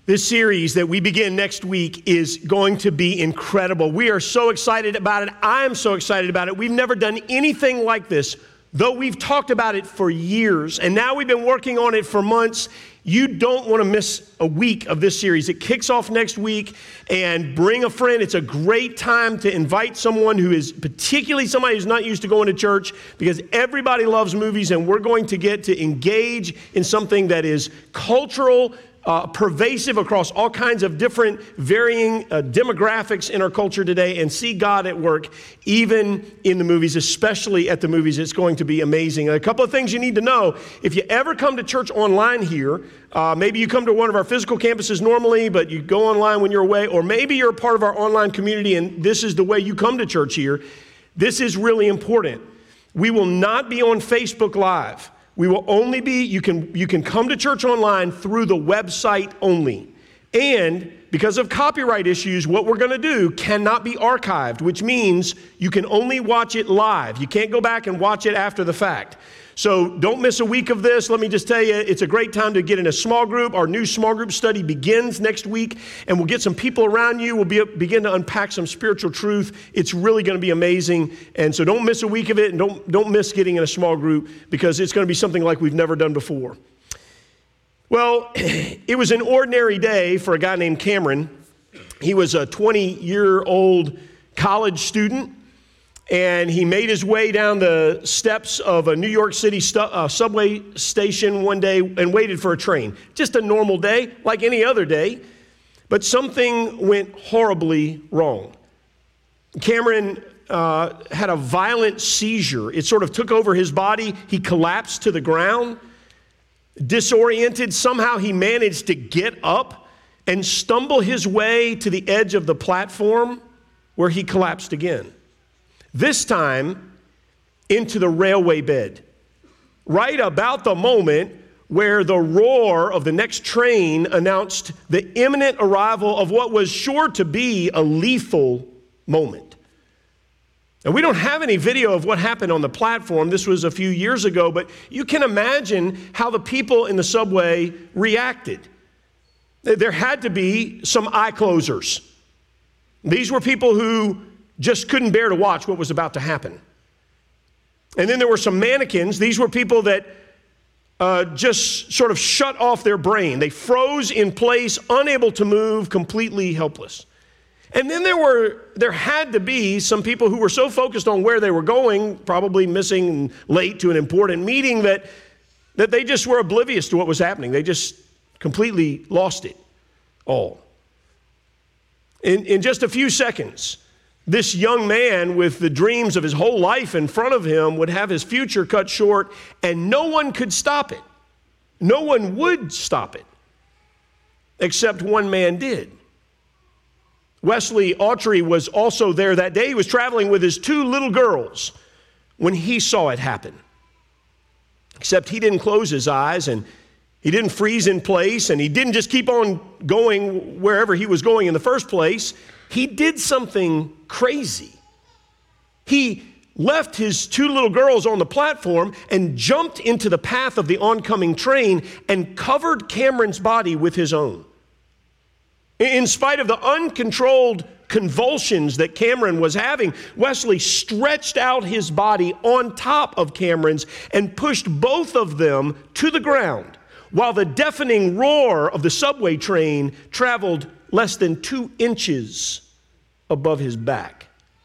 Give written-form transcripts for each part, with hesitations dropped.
This series that we begin next week is going to be incredible. We are so excited about it. I am so excited about it. We've never done anything like this, though we've talked about it for years, and now we've been working on it for months. You don't want to miss a week of this series. It kicks off next week, and bring a friend. It's a great time to invite someone who is particularly somebody who's not used to going to church, because everybody loves movies, and we're going to get to engage in something that is cultural, pervasive across all kinds of different varying demographics in our culture today, and see God at work even in the movies, especially at the movies. It's going to be amazing. A couple of things you need to know. If you ever come to church online here, maybe you come to one of our physical campuses normally, but you go online when you're away, or maybe you're a part of our online community and this is the way you come to church here. This is really important. We will not be on Facebook Live. We will only be, you can come to church online through the website only. And because of copyright issues, what we're going to do cannot be archived, which means you can only watch it live. You can't go back and watch it after the fact. So don't miss a week of this. Let me just tell you, it's a great time to get in a small group. Our new small group study begins next week, and we'll get some people around you. We'll begin to unpack some spiritual truth. It's really going to be amazing. And so don't miss a week of it, and don't miss getting in a small group, because it's going to be something like we've never done before. Well, it was an ordinary day for a guy named Cameron. He was a 20-year-old college student, and he made his way down the steps of a New York City subway station one day and waited for a train. Just a normal day, like any other day. But something went horribly wrong. Cameron had a violent seizure. It sort of took over his body. He collapsed to the ground. Disoriented, somehow he managed to get up and stumble his way to the edge of the platform, where he collapsed again. This time into the railway bed, right about the moment where the roar of the next train announced the imminent arrival of what was sure to be a lethal moment. And we don't have any video of what happened on the platform. This was a few years ago, but you can imagine how the people in the subway reacted. There had to be some eye closers. These were people who just couldn't bear to watch what was about to happen. And then there were some mannequins. These were people that just sort of shut off their brain. They froze in place, unable to move, completely helpless. And then there had to be some people who were so focused on where they were going, probably missing and late to an important meeting, that they just were oblivious to what was happening. They just completely lost it all. In just a few seconds, this young man with the dreams of his whole life in front of him would have his future cut short, and no one could stop it. No one would stop it, except one man did. Wesley Autry was also there that day. He was traveling with his two little girls when he saw it happen. Except he didn't close his eyes, and he didn't freeze in place, and he didn't just keep on going wherever he was going in the first place. He did something crazy. He left his two little girls on the platform and jumped into the path of the oncoming train and covered Cameron's body with his own. In spite of the uncontrolled convulsions that Cameron was having, Wesley stretched out his body on top of Cameron's and pushed both of them to the ground, while the deafening roar of the subway train traveled less than 2 inches above his back.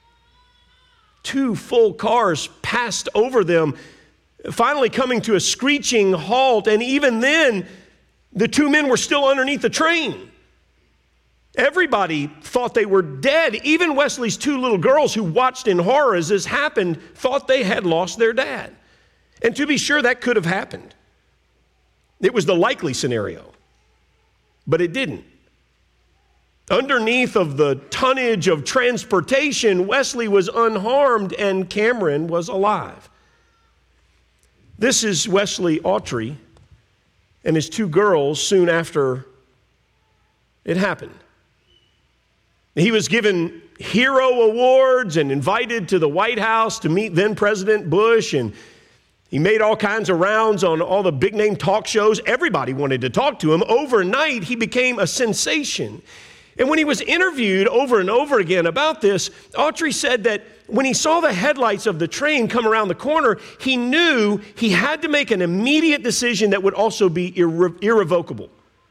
2 full cars passed over them, finally coming to a screeching halt, and even then, the 2 men were still underneath the train. Everybody thought they were dead. Even Wesley's 2 little girls, who watched in horror as this happened, thought they had lost their dad. And to be sure, that could have happened. It was the likely scenario, but it didn't. Underneath of the tonnage of transportation, Wesley was unharmed and Cameron was alive. This is Wesley Autry and his 2 girls soon after it happened. He was given hero awards and invited to the White House to meet then President Bush, and He made all kinds of rounds on all the big-name talk shows. Everybody wanted to talk to him. Overnight, he became a sensation. And when he was interviewed over and over again about this, Autry said that when he saw the headlights of the train come around the corner, he knew he had to make an immediate decision that would also be irrevocable.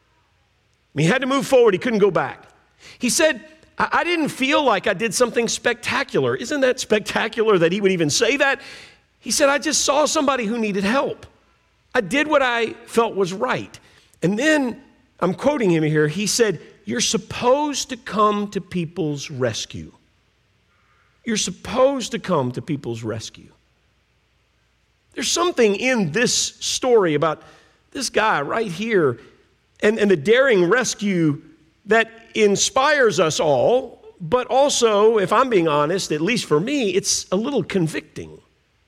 He had to move forward. He couldn't go back. He said, I didn't feel like I did something spectacular. Isn't that spectacular that he would even say that? He said, I just saw somebody who needed help. I did what I felt was right. And then, I'm quoting him here, he said, you're supposed to come to people's rescue. You're supposed to come to people's rescue. There's something in this story about this guy right here and the daring rescue that inspires us all, but also, if I'm being honest, at least for me, it's a little convicting.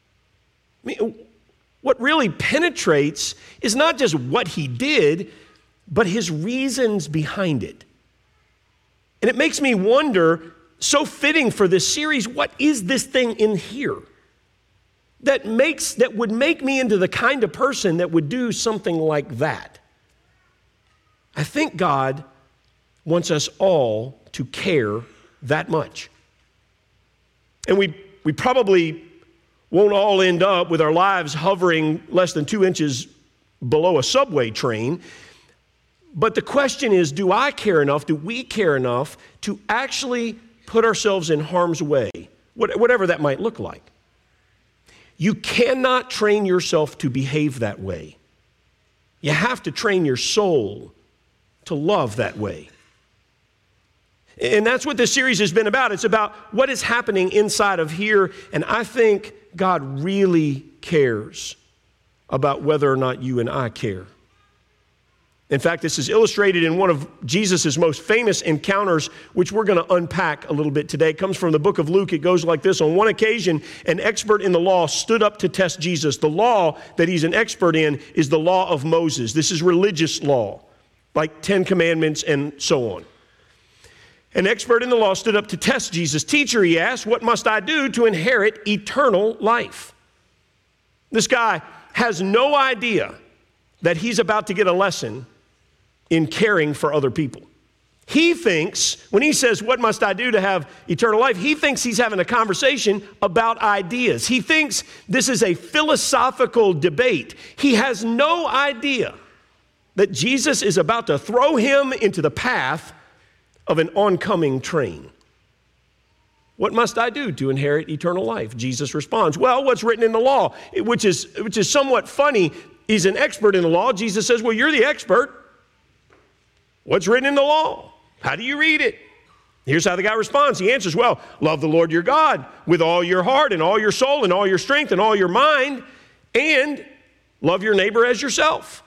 I mean, what really penetrates is not just what he did, but his reasons behind it. And it makes me wonder, so fitting for this series, what is this thing in here that would make me into the kind of person that would do something like that? I think God wants us all to care that much. And we probably won't all end up with our lives hovering less than 2 inches below a subway train. But the question is, do I care enough, do we care enough to actually put ourselves in harm's way, whatever that might look like? You cannot train yourself to behave that way. You have to train your soul to love that way. And that's what this series has been about. It's about what is happening inside of here, and I think God really cares about whether or not you and I care. In fact, this is illustrated in one of Jesus' most famous encounters, which we're going to unpack a little bit today. It comes from the book of Luke. It goes like this. On one occasion, an expert in the law stood up to test Jesus. The law that he's an expert in is the law of Moses. This is religious law, like 10 Commandments and so on. An expert in the law stood up to test Jesus. Teacher, he asked, what must I do to inherit eternal life? This guy has no idea that he's about to get a lesson in caring for other people. He thinks, when he says, what must I do to have eternal life? He thinks he's having a conversation about ideas. He thinks this is a philosophical debate. He has no idea that Jesus is about to throw him into the path of an oncoming train. What must I do to inherit eternal life? Jesus responds, well, what's written in the law, which is somewhat funny. He's an expert in the law. Jesus says, well, you're the expert. What's written in the law? How do you read it? Here's how the guy responds. He answers, well, love the Lord your God with all your heart and all your soul and all your strength and all your mind, and love your neighbor as yourself.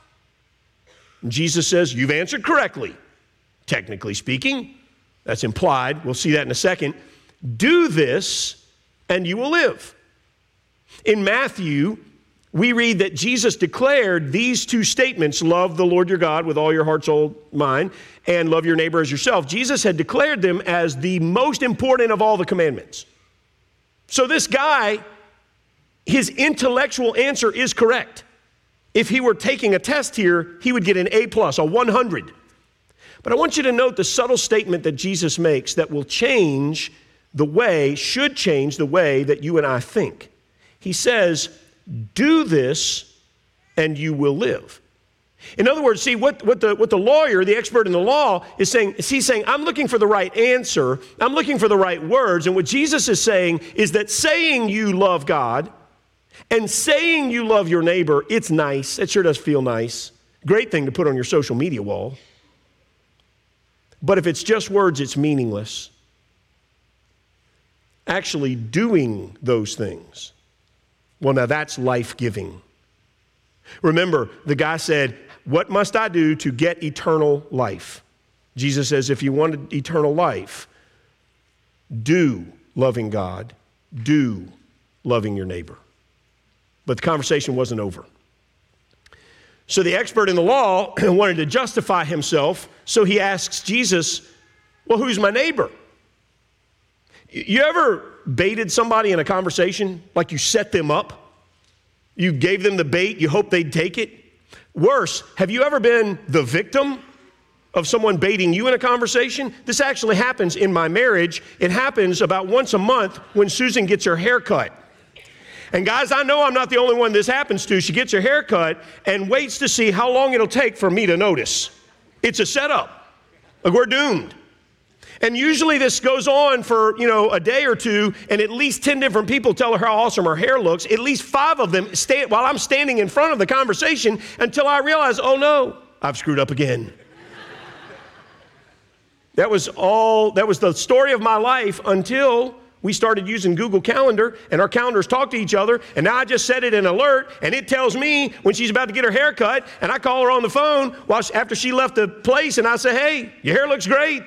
And Jesus says, you've answered correctly. Technically speaking, that's implied. We'll see that in a second. Do this and you will live. In Matthew, we read that Jesus declared these two statements, love the Lord your God with all your heart, soul, mind, and love your neighbor as yourself. Jesus had declared them as the most important of all the commandments. So this guy, his intellectual answer is correct. If he were taking a test here, he would get an A+, a 100. But I want you to note the subtle statement that Jesus makes that will change the way, should change the way that you and I think. He says, do this and you will live. In other words, see, what the lawyer, the expert in the law, is saying, he's saying, I'm looking for the right answer. I'm looking for the right words. And what Jesus is saying is that saying you love God and saying you love your neighbor, it's nice. It sure does feel nice. Great thing to put on your social media wall. But if it's just words, it's meaningless. Actually doing those things, well, now that's life-giving. Remember, the guy said, what must I do to get eternal life? Jesus says, if you want eternal life, do loving God, do loving your neighbor. But the conversation wasn't over. So the expert in the law wanted to justify himself, so he asks Jesus, well, who's my neighbor? You ever baited somebody in a conversation, like you set them up? You gave them the bait, you hope they'd take it. Worse, have you ever been the victim of someone baiting you in a conversation? This actually happens in my marriage. It happens about once a month when Susan gets her hair cut. And guys, I know I'm not the only one this happens to. She gets her hair cut and waits to see how long it'll take for me to notice. It's a setup. Like, we're doomed. And usually this goes on for, a day or two, and at least 10 different people tell her how awesome her hair looks. At least 5 of them stay while I'm standing in front of the conversation until I realize, oh no, I've screwed up again. That was the story of my life until we started using Google Calendar, and our calendars talk to each other, and now I just set it in alert, and it tells me when she's about to get her hair cut, and I call her on the phone after she left the place, and I say, hey, your hair looks great.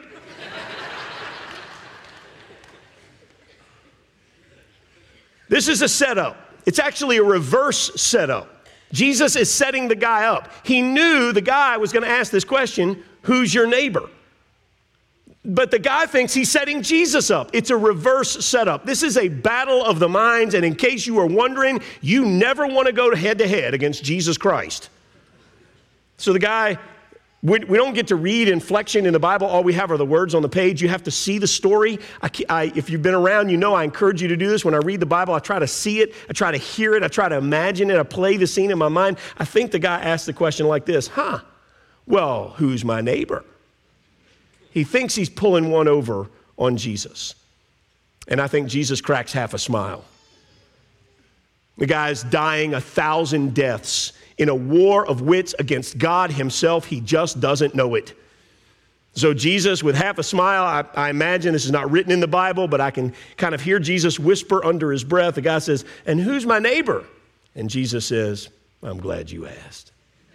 This is a setup. It's actually a reverse setup. Jesus is setting the guy up. He knew the guy was going to ask this question, who's your neighbor? But the guy thinks he's setting Jesus up. It's a reverse setup. This is a battle of the minds, and in case you are wondering, you never want to go head to head against Jesus Christ. So the guy, we don't get to read inflection in the Bible. All we have are the words on the page. You have to see the story. If you've been around, I encourage you to do this. When I read the Bible, I try to see it. I try to hear it. I try to imagine it. I play the scene in my mind. I think the guy asked the question like this, well, who's my neighbor? He thinks he's pulling one over on Jesus. And I think Jesus cracks half a smile. The guy's dying 1,000 deaths in a war of wits against God himself. He just doesn't know it. So Jesus, with half a smile, I imagine this is not written in the Bible, but I can kind of hear Jesus whisper under his breath. The guy says, and who's my neighbor? And Jesus says, I'm glad you asked.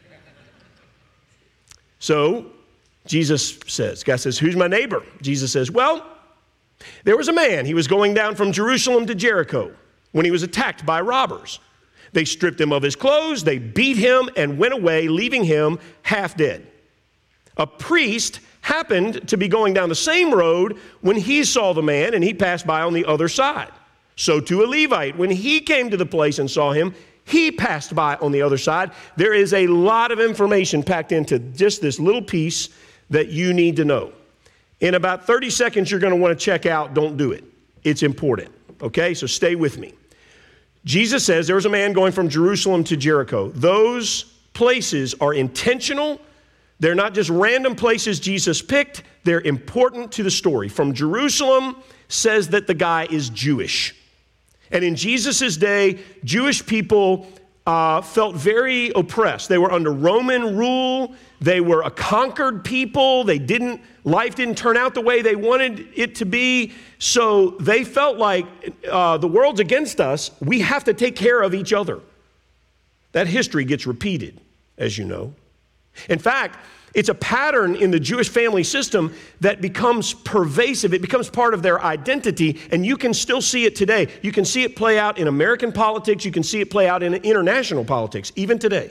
So Jesus says, guy says, who's my neighbor? Jesus says, well, there was a man. He was going down from Jerusalem to Jericho when he was attacked by robbers. They stripped him of his clothes, they beat him and went away, leaving him half dead. A priest happened to be going down the same road when he saw the man, and he passed by on the other side. So too a Levite, when he came to the place and saw him, he passed by on the other side. There is a lot of information packed into just this little piece that you need to know. In about 30 seconds, you're going to want to check out. Don't do it. It's important. Okay, so stay with me. Jesus says there was a man going from Jerusalem to Jericho. Those places are intentional. They're not just random places Jesus picked. They're important to the story. From Jerusalem says that the guy is Jewish. And in Jesus' day, Jewish people felt very oppressed. They were under Roman rule. They were a conquered people. Life didn't turn out the way they wanted it to be. So they felt like the world's against us. We have to take care of each other. That history gets repeated, as you know. In fact, it's a pattern in the Jewish family system that becomes pervasive. It becomes part of their identity, and you can still see it today. You can see it play out in American politics. You can see it play out in international politics, even today.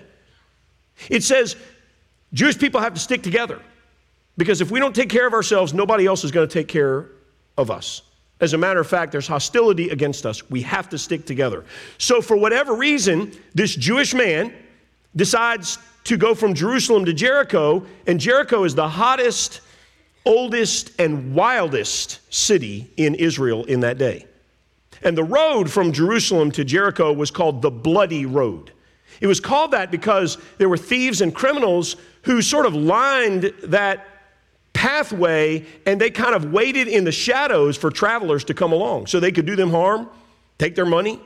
It says Jewish people have to stick together because if we don't take care of ourselves, nobody else is going to take care of us. As a matter of fact, there's hostility against us. We have to stick together. So for whatever reason, this Jewish man decides to go from Jerusalem to Jericho, and Jericho is the hottest, oldest, and wildest city in Israel in that day. And the road from Jerusalem to Jericho was called the Bloody Road. It was called that because there were thieves and criminals who sort of lined that pathway, and they kind of waited in the shadows for travelers to come along so they could do them harm, take their money.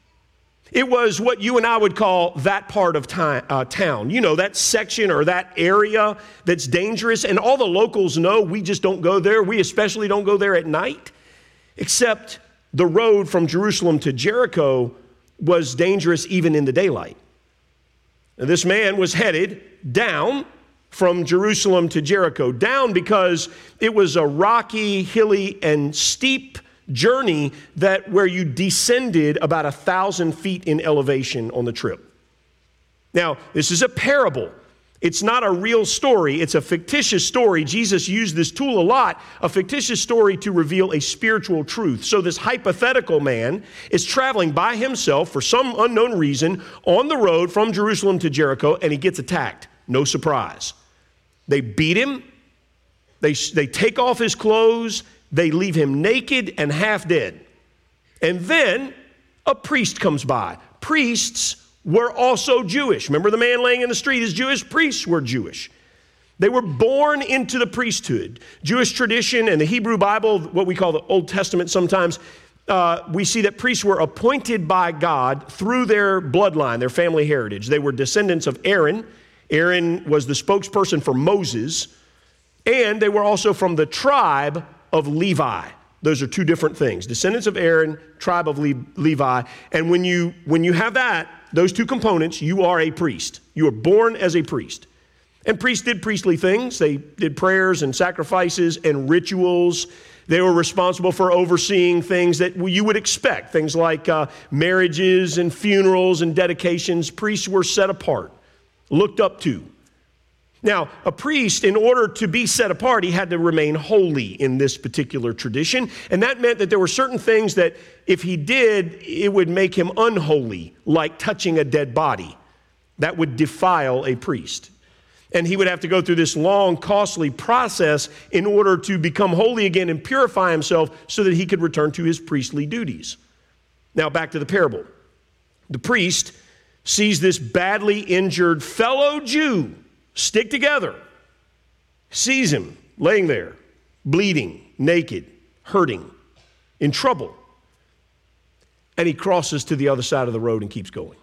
It was what you and I would call that part of town. You know, that section or that area that's dangerous. And all the locals know we just don't go there. We especially don't go there at night. Except the road from Jerusalem to Jericho was dangerous even in the daylight. Now, this man was headed down from Jerusalem to Jericho. Down because it was a rocky, hilly, and steep journey where you descended about 1,000 feet in elevation on the trip. Now, this is a parable. It's not a real story. It's a fictitious story. Jesus used this tool a lot, a fictitious story to reveal a spiritual truth. So this hypothetical man is traveling by himself for some unknown reason on the road from Jerusalem to Jericho, and he gets attacked. No surprise. They beat him. They take off his clothes. They leave him naked and half dead. And then a priest comes by. Priests were also Jewish. Remember the man laying in the street is Jewish? Priests were Jewish. They were born into the priesthood. Jewish tradition and the Hebrew Bible, what we call the Old Testament sometimes, we see that priests were appointed by God through their bloodline, their family heritage. They were descendants of Aaron. Aaron was the spokesperson for Moses. And they were also from the tribe of Levi. Those are two different things. Descendants of Aaron, tribe of Levi. And when you have that, those two components, you are a priest. You are born as a priest. And priests did priestly things. They did prayers and sacrifices and rituals. They were responsible for overseeing things that you would expect, things like marriages and funerals and dedications. Priests were set apart, looked up to. Now, a priest, in order to be set apart, he had to remain holy in this particular tradition. And that meant that there were certain things that if he did, it would make him unholy, like touching a dead body. That would defile a priest. And he would have to go through this long, costly process in order to become holy again and purify himself so that he could return to his priestly duties. Now, back to the parable. The priest sees this badly injured fellow Jew stick together, sees him laying there, bleeding, naked, hurting, in trouble. And he crosses to the other side of the road and keeps going.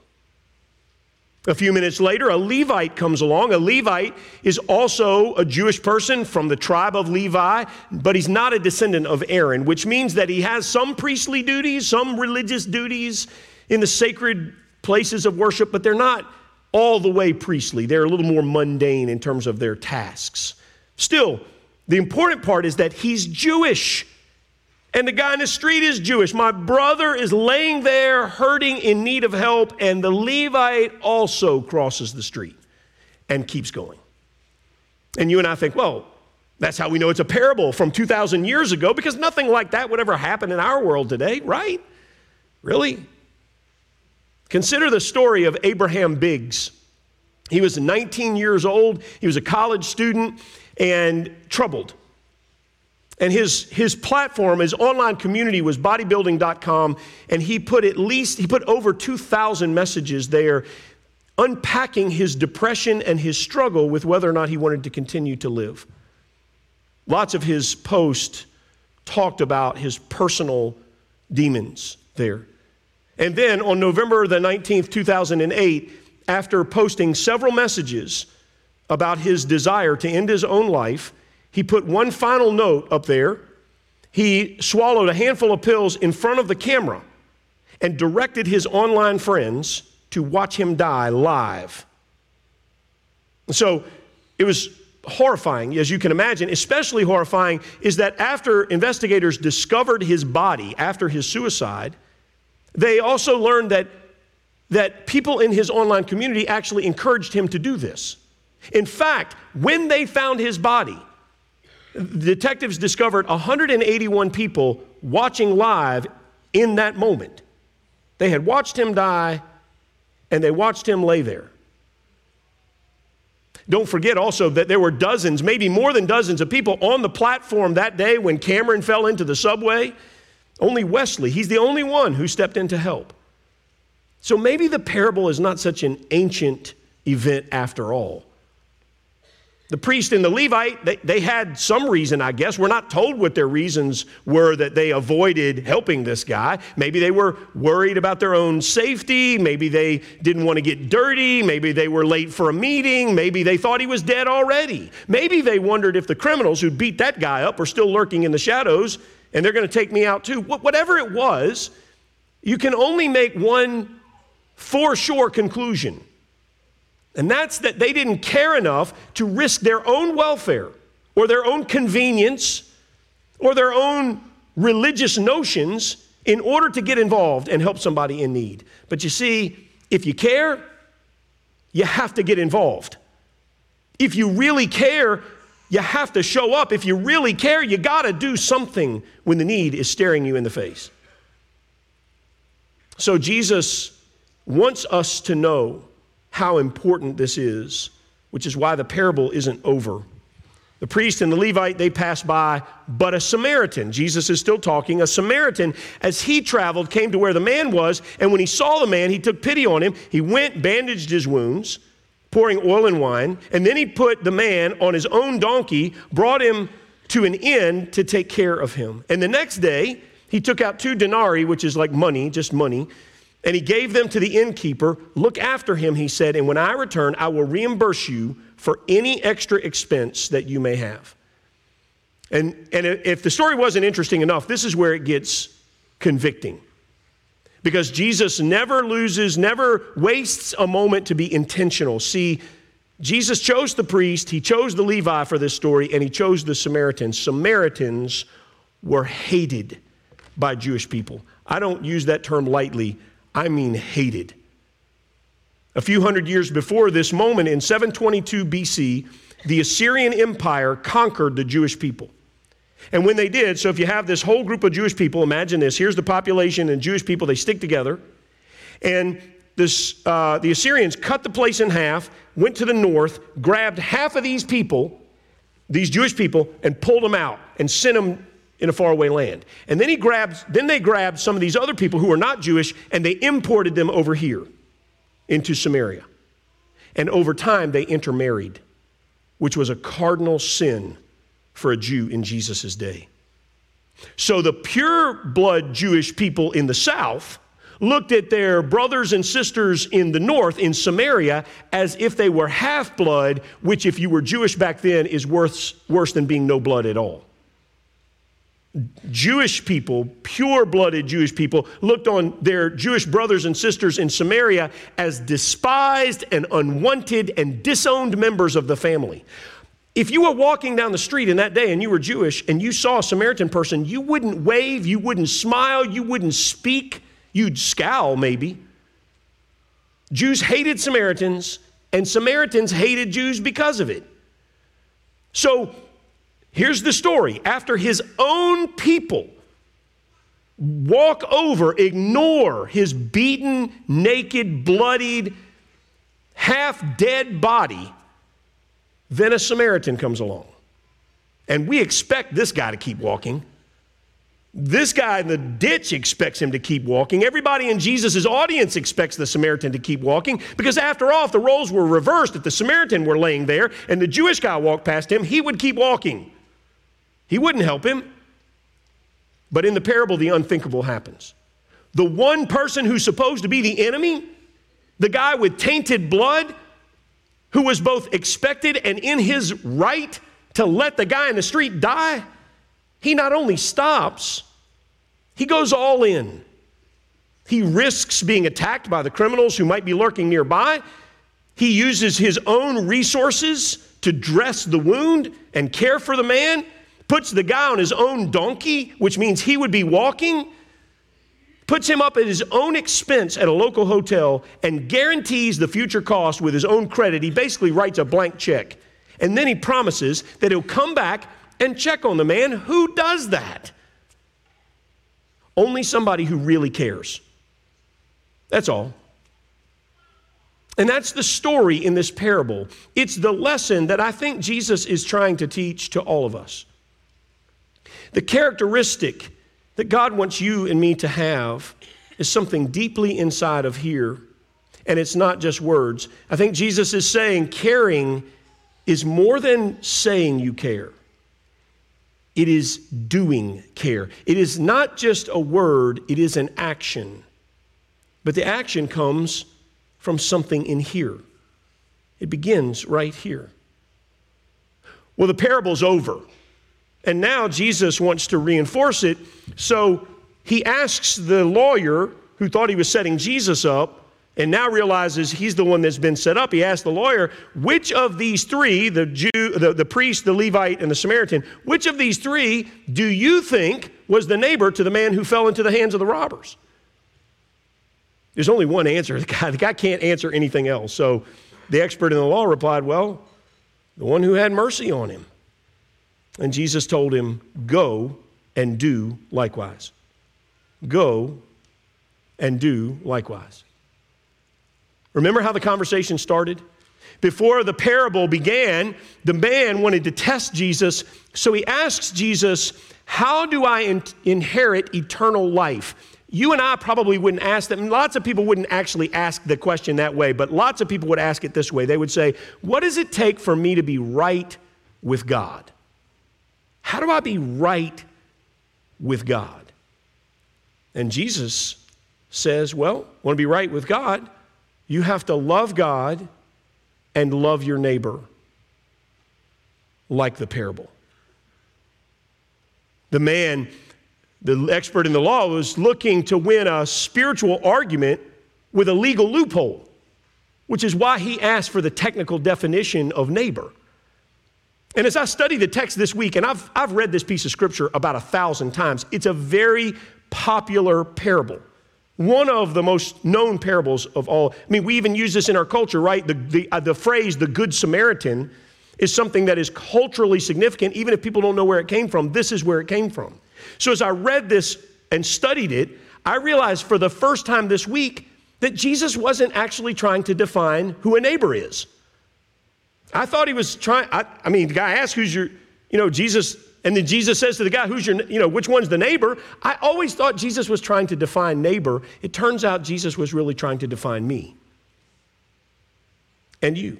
A few minutes later, a Levite comes along. A Levite is also a Jewish person from the tribe of Levi, but he's not a descendant of Aaron, which means that he has some priestly duties, some religious duties in the sacred places of worship, but they're not all the way priestly. They're a little more mundane in terms of their tasks. Still, the important part is that he's Jewish. And the guy in the street is Jewish. My brother is laying there hurting in need of help, and the Levite also crosses the street and keeps going. And you and I think, well, that's how we know it's a parable from 2,000 years ago, because nothing like that would ever happen in our world today, right? Really? Consider the story of Abraham Biggs. He was 19 years old. He was a college student and troubled. And his platform, his online community was bodybuilding.com, and he put over 2,000 messages there unpacking his depression and his struggle with whether or not he wanted to continue to live. Lots of his posts talked about his personal demons there. And then on November the 19th, 2008, after posting several messages about his desire to end his own life, he put one final note up there. He swallowed a handful of pills in front of the camera and directed his online friends to watch him die live. So it was horrifying, as you can imagine. Especially horrifying is that after investigators discovered his body after his suicide, they also learned that people in his online community actually encouraged him to do this. In fact, when they found his body, detectives discovered 181 people watching live in that moment. They had watched him die, and they watched him lay there. Don't forget also that there were dozens, maybe more than dozens of people on the platform that day when Cameron fell into the subway. Only Wesley, he's the only one who stepped in to help. So maybe the parable is not such an ancient event after all. The priest and the Levite, they had some reason, I guess. We're not told what their reasons were that they avoided helping this guy. Maybe they were worried about their own safety. Maybe they didn't want to get dirty. Maybe they were late for a meeting. Maybe they thought he was dead already. Maybe they wondered if the criminals who beat that guy up were still lurking in the shadows and they're going to take me out too. Whatever it was, you can only make one for sure conclusion. And that's that they didn't care enough to risk their own welfare or their own convenience or their own religious notions in order to get involved and help somebody in need. But you see, if you care, you have to get involved. If you really care, you have to show up. If you really care, you got to do something when the need is staring you in the face. So Jesus wants us to know how important this is, which is why the parable isn't over. The priest and the Levite, they passed by, but a Samaritan, Jesus is still talking, a Samaritan, as he traveled, came to where the man was, and when he saw the man, he took pity on him. He went, bandaged his wounds, pouring oil and wine, and then he put the man on his own donkey, brought him to an inn to take care of him. And the next day, he took out 2 denarii, which is like money, just money, and he gave them to the innkeeper. Look after him, he said, and when I return, I will reimburse you for any extra expense that you may have. And if the story wasn't interesting enough, this is where it gets convicting. Because Jesus never wastes a moment to be intentional. See, Jesus chose the priest, he chose the Levi for this story, and he chose the Samaritans. Samaritans were hated by Jewish people. I don't use that term lightly. I mean hated. A few hundred years before this moment, in 722 BC, the Assyrian Empire conquered the Jewish people. And when they did, so if you have this whole group of Jewish people, imagine this, here's the population and Jewish people, they stick together. And the Assyrians cut the place in half, went to the north, grabbed half of these people, these Jewish people, and pulled them out and sent them in a faraway land. And then they grabbed some of these other people who were not Jewish, and they imported them over here into Samaria. And over time, they intermarried, which was a cardinal sin for a Jew in Jesus' day. So the pure blood Jewish people in the south looked at their brothers and sisters in the north, in Samaria, as if they were half-blood, which if you were Jewish back then is worse than being no blood at all. Jewish people, pure-blooded Jewish people, looked on their Jewish brothers and sisters in Samaria as despised and unwanted and disowned members of the family. If you were walking down the street in that day and you were Jewish and you saw a Samaritan person, you wouldn't wave, you wouldn't smile, you wouldn't speak, you'd scowl maybe. Jews hated Samaritans, and Samaritans hated Jews because of it. So here's the story. After his own people walk over, ignore his beaten, naked, bloodied, half-dead body, then a Samaritan comes along. And we expect this guy to keep walking. This guy in the ditch expects him to keep walking. Everybody in Jesus' audience expects the Samaritan to keep walking, because after all, if the roles were reversed, if the Samaritan were laying there and the Jewish guy walked past him, he would keep walking. He wouldn't help him. But in the parable, the unthinkable happens. The one person who's supposed to be the enemy, the guy with tainted blood, who was both expected and in his right to let the guy in the street die, he not only stops, he goes all in. He risks being attacked by the criminals who might be lurking nearby. He uses his own resources to dress the wound and care for the man, puts the guy on his own donkey, which means he would be walking, puts him up at his own expense at a local hotel, and guarantees the future cost with his own credit. He basically writes a blank check. And then he promises that he'll come back and check on the man. Who does that? Only somebody who really cares. That's all. And that's the story in this parable. It's the lesson that I think Jesus is trying to teach to all of us. The characteristic that God wants you and me to have is something deeply inside of here, and it's not just words. I think Jesus is saying caring is more than saying you care. It is doing care. It is not just a word, it is an action. But the action comes from something in here. It begins right here. Well, the parable's over. And now Jesus wants to reinforce it. So he asks the lawyer who thought he was setting Jesus up and now realizes he's the one that's been set up. He asked the lawyer, which of these three, the priest, the Levite, and the Samaritan, which of these three do you think was the neighbor to the man who fell into the hands of the robbers? There's only one answer. The guy can't answer anything else. So the expert in the law replied, well, the one who had mercy on him. And Jesus told him, go and do likewise. Go and do likewise. Remember how the conversation started? Before the parable began, the man wanted to test Jesus, so he asks Jesus, how do I inherit eternal life? You and I probably wouldn't ask that. Lots of people wouldn't actually ask the question that way, but lots of people would ask it this way. They would say, what does it take for me to be right with God? How do I be right with God? And Jesus says, well, want to be right with God? You have to love God and love your neighbor like the parable. The man, the expert in the law, was looking to win a spiritual argument with a legal loophole, which is why he asked for the technical definition of neighbor. And as I study the text this week, and I've read this piece of scripture about 1,000 times, it's a very popular parable. One of the most known parables of all. I mean, we even use this in our culture, right? The phrase, the Good Samaritan, is something that is culturally significant. Even if people don't know where it came from, this is where it came from. So as I read this and studied it, I realized for the first time this week that Jesus wasn't actually trying to define who a neighbor is. I thought he was trying, the guy asked, who's your, Jesus, and then Jesus says to the guy, who's your, which one's the neighbor? I always thought Jesus was trying to define neighbor. It turns out Jesus was really trying to define me and you.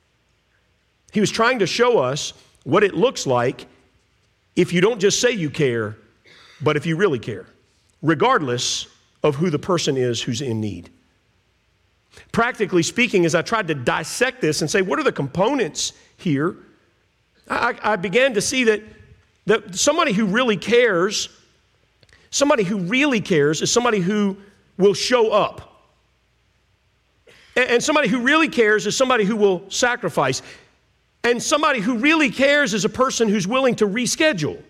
He was trying to show us what it looks like if you don't just say you care, but if you really care, regardless of who the person is who's in need. Practically speaking, as I tried to dissect this and say, what are the components here? I began to see that somebody who really cares is somebody who will show up. And somebody who really cares is somebody who will sacrifice. And somebody who really cares is a person who's willing to reschedule.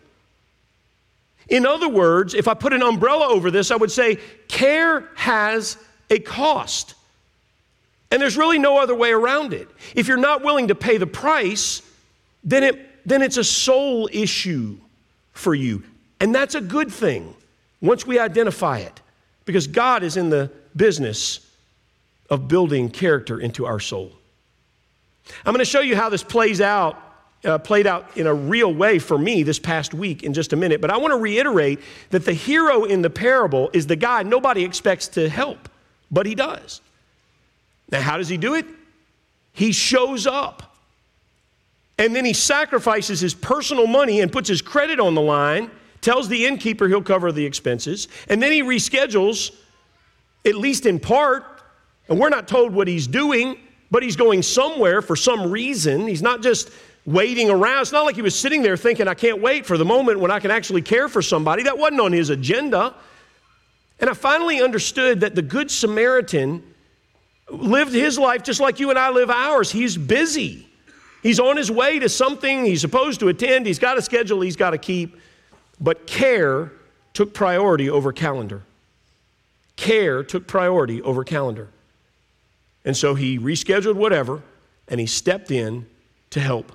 In other words, if I put an umbrella over this, I would say care has a cost. And there's really no other way around it. If you're not willing to pay the price, then it's a soul issue for you. And that's a good thing once we identify it, because God is in the business of building character into our soul. I'm going to show you how this played out in a real way for me this past week in just a minute. But I want to reiterate that the hero in the parable is the guy nobody expects to help, but he does. Now, how does he do it? He shows up. And then he sacrifices his personal money and puts his credit on the line, tells the innkeeper he'll cover the expenses, and then he reschedules, at least in part, and we're not told what he's doing, but he's going somewhere for some reason. He's not just waiting around. It's not like he was sitting there thinking, I can't wait for the moment when I can actually care for somebody. That wasn't on his agenda. And I finally understood that the Good Samaritan lived his life just like you and I live ours. He's busy. He's on his way to something he's supposed to attend. He's got a schedule he's got to keep. But care took priority over calendar. Care took priority over calendar. And so he rescheduled whatever, and he stepped in to help.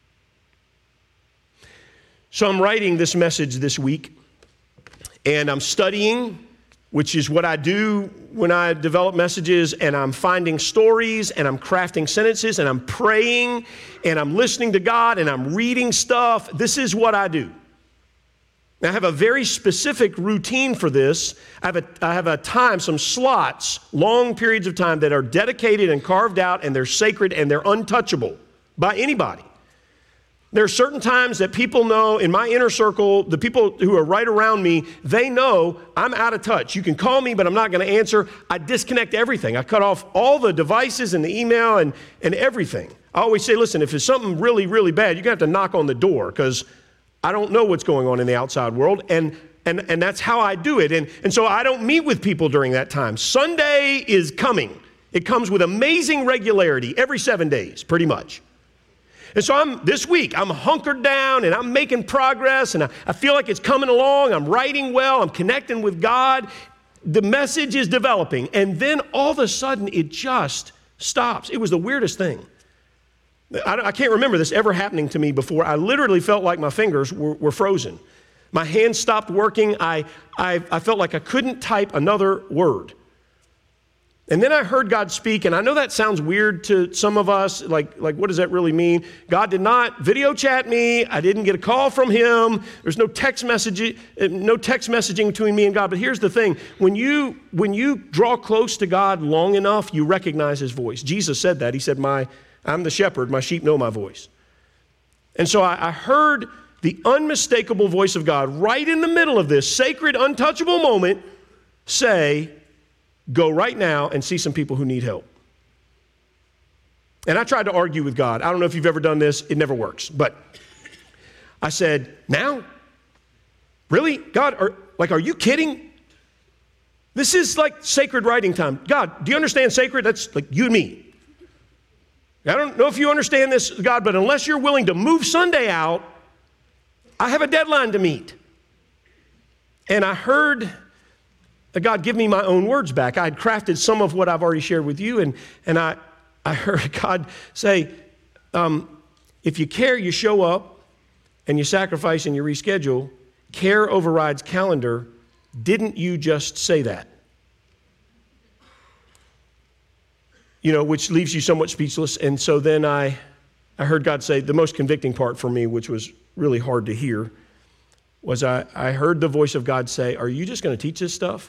So I'm writing this message this week, and I'm studying, which is what I do when I develop messages, and I'm finding stories, and I'm crafting sentences, and I'm praying, and I'm listening to God, and I'm reading stuff. This is what I do. I have a very specific routine for this. I have a time, some slots, long periods of time that are dedicated and carved out, and they're sacred and they're untouchable by anybody. There are certain times that people know in my inner circle, the people who are right around me, they know I'm out of touch. You can call me, but I'm not going to answer. I disconnect everything. I cut off all the devices and the email and everything. I always say, listen, if it's something really, really bad, you're going to have to knock on the door because I don't know what's going on in the outside world, and that's how I do it. And so I don't meet with people during that time. Sunday is coming. It comes with amazing regularity every 7 days, pretty much. And so this week, I'm hunkered down, and I'm making progress, and I feel like it's coming along. I'm writing well. I'm connecting with God. The message is developing, and then all of a sudden, it just stops. It was the weirdest thing. I can't remember this ever happening to me before. I literally felt like my fingers were frozen. My hands stopped working. I felt like I couldn't type another word. And then I heard God speak, and I know that sounds weird to some of us, like what does that really mean? God did not video chat me. I didn't get a call from him. There's no text messaging between me and God. But here's the thing. When you draw close to God long enough, you recognize his voice. Jesus said that. He said, I'm the shepherd. My sheep know my voice. And so I heard the unmistakable voice of God right in the middle of this sacred, untouchable moment say, go right now and see some people who need help. And I tried to argue with God. I don't know if you've ever done this. It never works. But I said, now? Really? God, are you kidding? This is like sacred writing time. God, do you understand sacred? That's like you and me. I don't know if you understand this, God, but unless you're willing to move Sunday out, I have a deadline to meet. And I heard God give me my own words back. I had crafted some of what I've already shared with you, and I heard God say, if you care, you show up, and you sacrifice and you reschedule. Care overrides calendar. Didn't you just say that? Which leaves you somewhat speechless. And so then I heard God say, the most convicting part for me, which was really hard to hear, was I heard the voice of God say, are you just going to teach this stuff?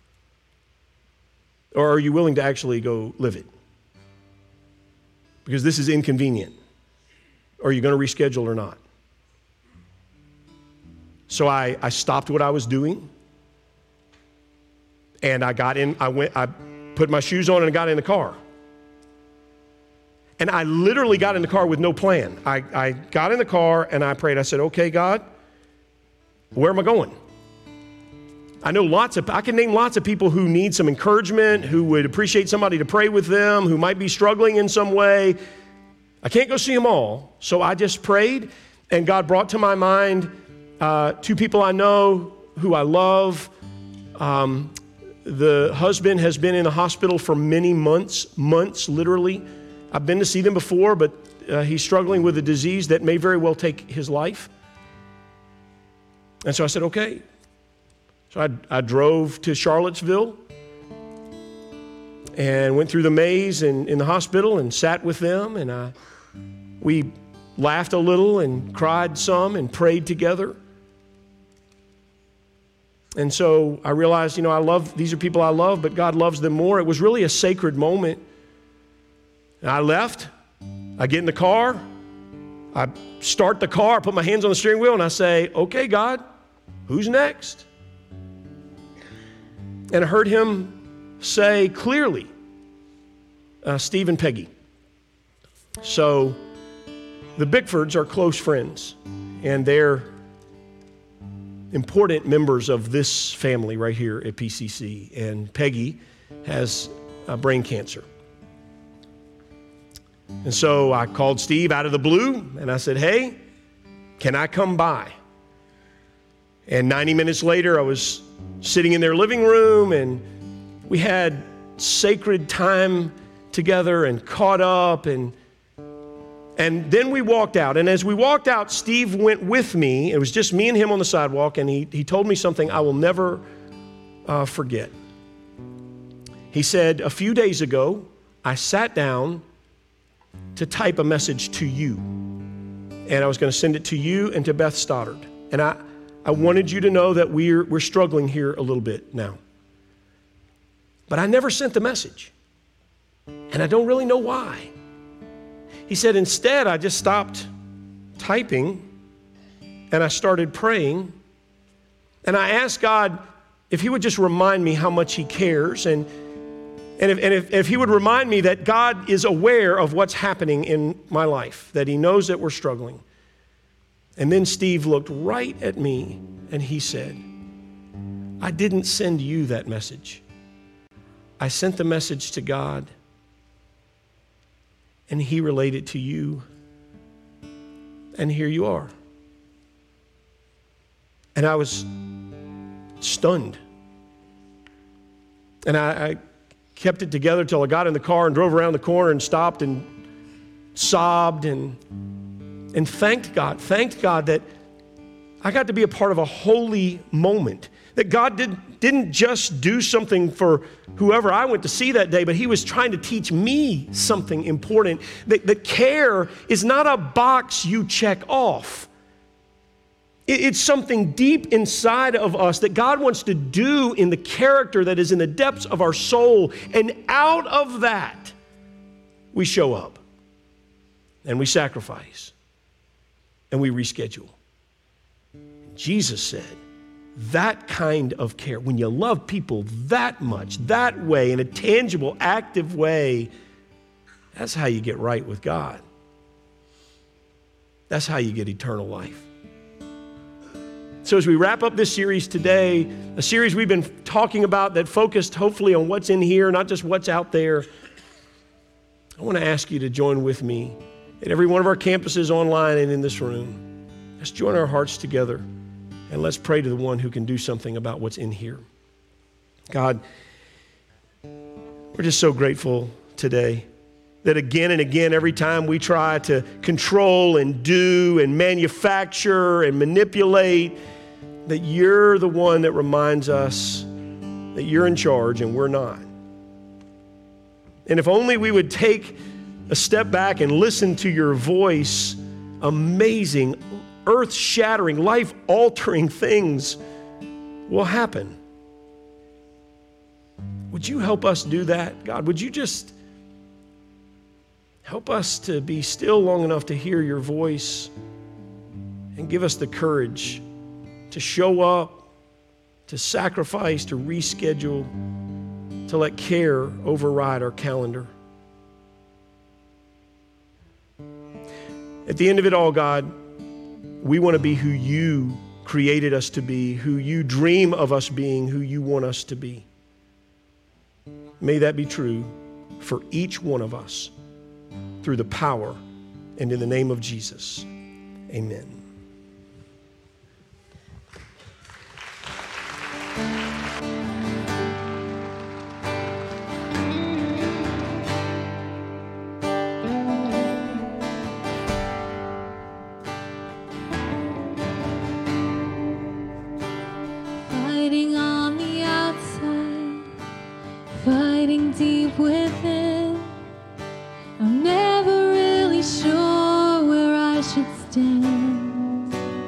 Or are you willing to actually go live it? Because this is inconvenient. Are you going to reschedule or not? So I stopped what I was doing. And I put my shoes on and I got in the car. And I literally got in the car with no plan. I got in the car and I prayed. I said, okay, God, where am I going? I can name lots of people who need some encouragement, who would appreciate somebody to pray with them, who might be struggling in some way. I can't go see them all. So I just prayed, and God brought to my mind 2 people I know who I love. The husband has been in the hospital for many months literally. I've been to see them before, but he's struggling with a disease that may very well take his life. And so I said, okay. So I drove to Charlottesville and went through the maze in the hospital and sat with them. And we laughed a little and cried some and prayed together. And so I realized, these are people I love, but God loves them more. It was really a sacred moment. And I left. I get in the car. I start the car, put my hands on the steering wheel, and I say, okay, God, who's next? And I heard him say clearly, Steve and Peggy. So the Bickfords are close friends, and they're important members of this family right here at PCC. And Peggy has brain cancer. And so I called Steve out of the blue, and I said, hey, can I come by? And 90 minutes later, I was sitting in their living room, and we had sacred time together and caught up, and then we walked out. And as we walked out, Steve went with me. It was just me and him on the sidewalk, and he told me something I will never forget. He said, a few days ago, I sat down to type a message to you, and I was going to send it to you and to Beth Stoddard. And I wanted you to know that we're struggling here a little bit now. But I never sent the message. And I don't really know why. He said, instead, I just stopped typing and I started praying. And I asked God if he would just remind me how much he cares, and if he would remind me that God is aware of what's happening in my life, that he knows that we're struggling. And then Steve looked right at me and he said, I didn't send you that message. I sent the message to God, and he relayed it to you, and here you are. And I was stunned. And I kept it together till I got in the car and drove around the corner and stopped and sobbed and thanked God that I got to be a part of a holy moment, that God didn't just do something for whoever I went to see that day, but he was trying to teach me something important, that care is not a box you check off. It's something deep inside of us that God wants to do in the character that is in the depths of our soul. And out of that, we show up and we sacrifice and we reschedule. Jesus said, that kind of care, when you love people that much, that way, in a tangible, active way, that's how you get right with God. That's how you get eternal life. So as we wrap up this series today, a series we've been talking about that focused hopefully on what's in here, not just what's out there, I want to ask you to join with me at every one of our campuses online and in this room. Let's join our hearts together and let's pray to the one who can do something about what's in here. God, we're just so grateful today that again and again, every time we try to control and do and manufacture and manipulate, that you're the one that reminds us that you're in charge and we're not. And if only we would take a step back and listen to your voice, amazing, earth-shattering, life-altering things will happen. Would you help us do that? God, would you just help us to be still long enough to hear your voice and give us the courage to show up, to sacrifice, to reschedule, to let care override our calendar. At the end of it all, God, we want to be who you created us to be, who you dream of us being, who you want us to be. May that be true for each one of us through the power and in the name of Jesus. Amen. Fighting on the outside, fighting deep within. I'm never really sure where I should stand.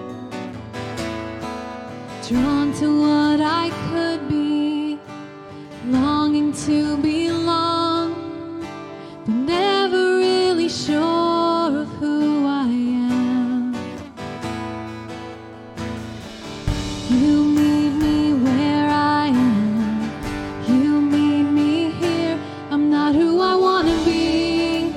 Drawn to what I could be, longing to belong, but never really sure of who I am. You meet me where I am. You meet me here. I'm not who I want to be,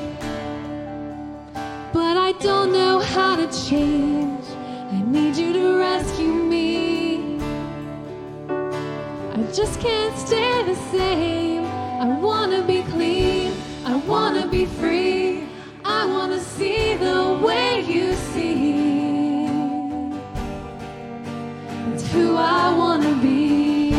but I don't know how to change. I need you to rescue me. I just can't stay the same. I want to be clean. I want to be free. I want to see the way you see. It's who I want to be.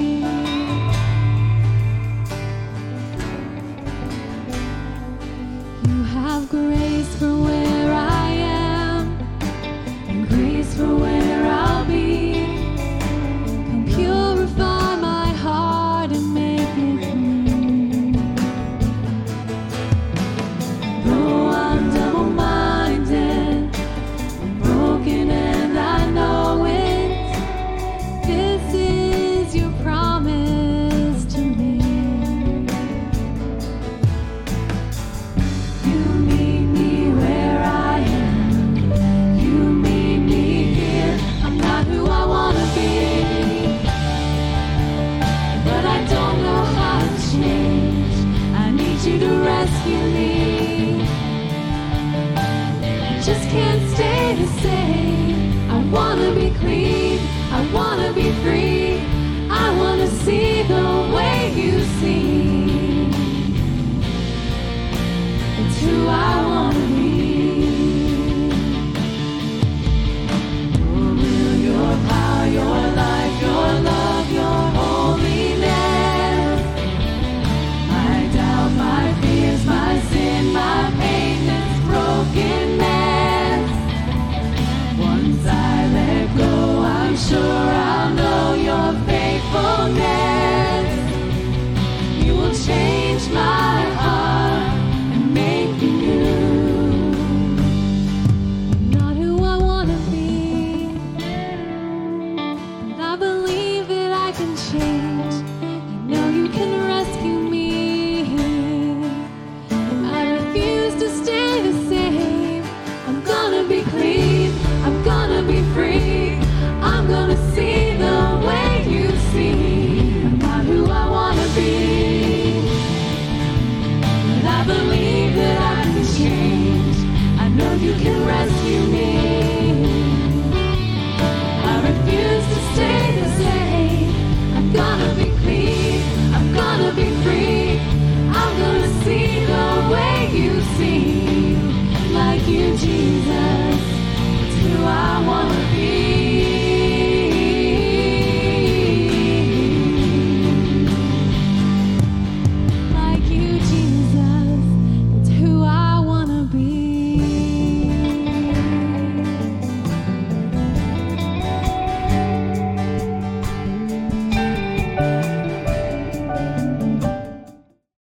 You have grace for where I am and grace for where I'll be. Come purify my heart and make it clean. You can rescue me.